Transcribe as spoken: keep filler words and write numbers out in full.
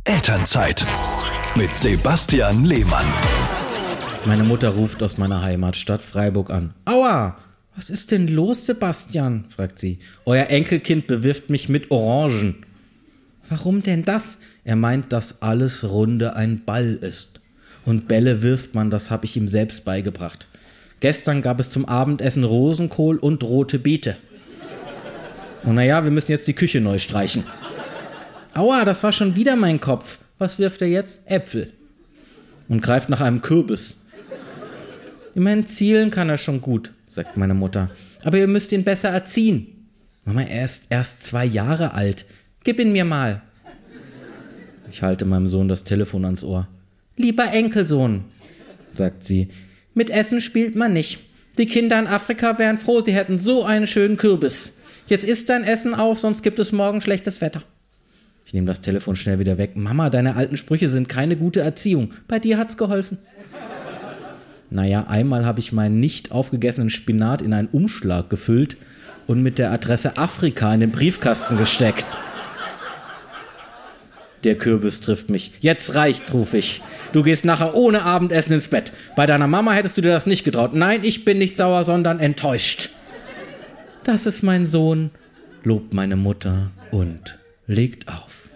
Elternzeit mit Sebastian Lehmann. Meine Mutter ruft aus meiner Heimatstadt Freiburg an. Aua, was ist denn los, Sebastian? Fragt sie. Euer Enkelkind bewirft mich mit Orangen. Warum denn das? Er meint, dass alles Runde ein Ball ist. Und Bälle wirft man, das habe ich ihm selbst beigebracht. Gestern gab es zum Abendessen Rosenkohl und rote Beete. Und naja, wir müssen jetzt die Küche neu streichen. Aua, das war schon wieder mein Kopf. Was wirft er jetzt? Äpfel. Und greift nach einem Kürbis. Immerhin zielen kann er schon gut, sagt meine Mutter. Aber ihr müsst ihn besser erziehen. Mama, er ist erst zwei Jahre alt. Gib ihn mir mal. Ich halte meinem Sohn das Telefon ans Ohr. Lieber Enkelsohn, sagt sie, mit Essen spielt man nicht. Die Kinder in Afrika wären froh, sie hätten so einen schönen Kürbis. Jetzt isst dein Essen auf, sonst gibt es morgen schlechtes Wetter. Ich nehme das Telefon schnell wieder weg. Mama, deine alten Sprüche sind keine gute Erziehung. Bei dir hat's geholfen. Naja, einmal habe ich meinen nicht aufgegessenen Spinat in einen Umschlag gefüllt und mit der Adresse Afrika in den Briefkasten gesteckt. Der Kürbis trifft mich. Jetzt reicht's, rufe ich. Du gehst nachher ohne Abendessen ins Bett. Bei deiner Mama hättest du dir das nicht getraut. Nein, ich bin nicht sauer, sondern enttäuscht. Das ist mein Sohn, lobt meine Mutter und legt auf.